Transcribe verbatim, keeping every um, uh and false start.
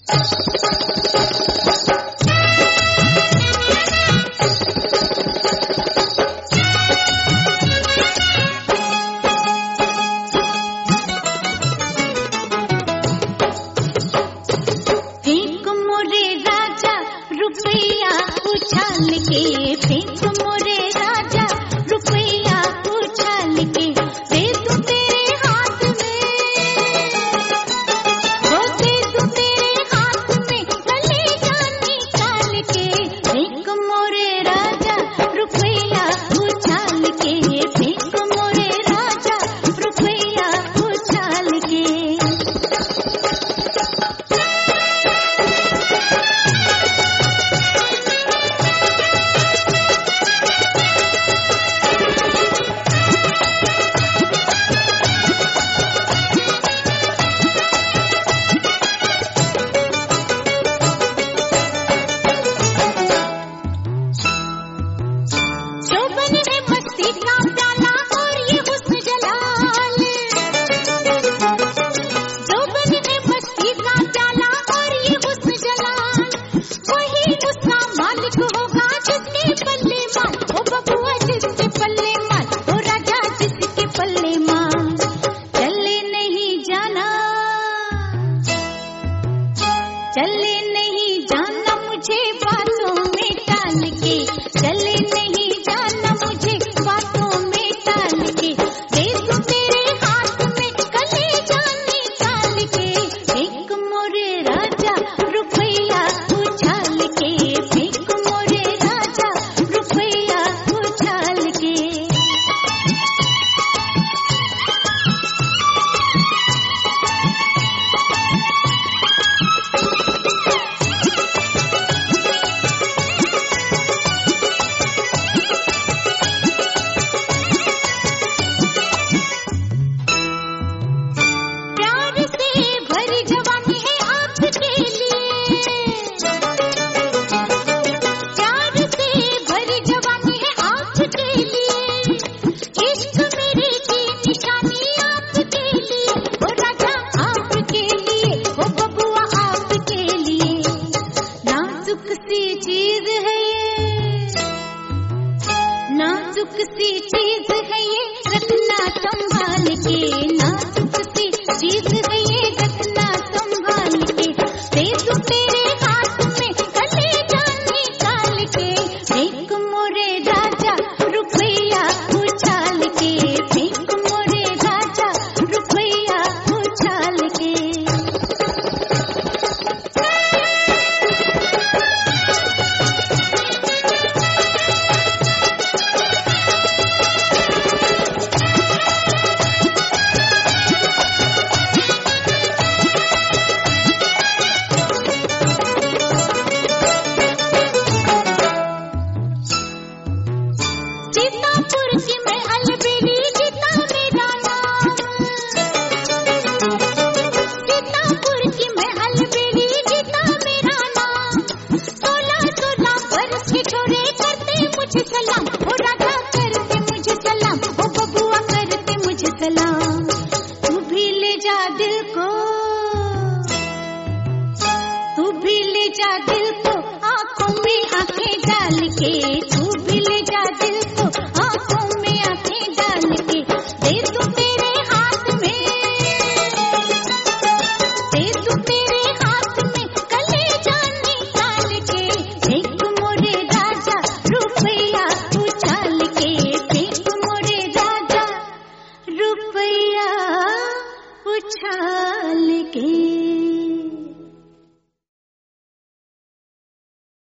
उछाल के फेंक मोरे राजा रुपया उछाल के दे दूं तेरे हाथ में, वो दे दूं तेरे हाथ में कलेजा निकाल के फेंक मोरे राजा रुपया उछाल के फेंक मोरे राजा रुपया उछाल के। चले नहीं जाना मुझे बातों में टाल के, चले नहीं जाना मुझे बातों में टाल के दे दूं तेरे हाथ में कलेजा निकाल के फेंक मोरे राजा रुपया उछाल के फेंक मोरे राजा रुपया उछाल के। नाजुक सी चीज है ये रखना संभाल के, नाजुक सी चीज है ये रखना संभाल के दे दूं तेरे हाथ में कलेजा निकाल के फेंक मोरे राजा रुपया उछाल के फेंक मोरे राजा रुपया उछाल के। सीतापुर की मैं अलबेली गीता मेरा नाम, सीतापुर की मैं अलबेली गीता मेरा नाम, सोलह सोलह बरस के छोरे करते मुझे सलाम, ओ राजा करते मुझे सलाम, ओ बबुआ करते मुझे सलाम। तू भी ले जा दिल को, तू भी ले जा दिल को आंखों में आंखें डाल के, तू भी ले जा दिल को आंखों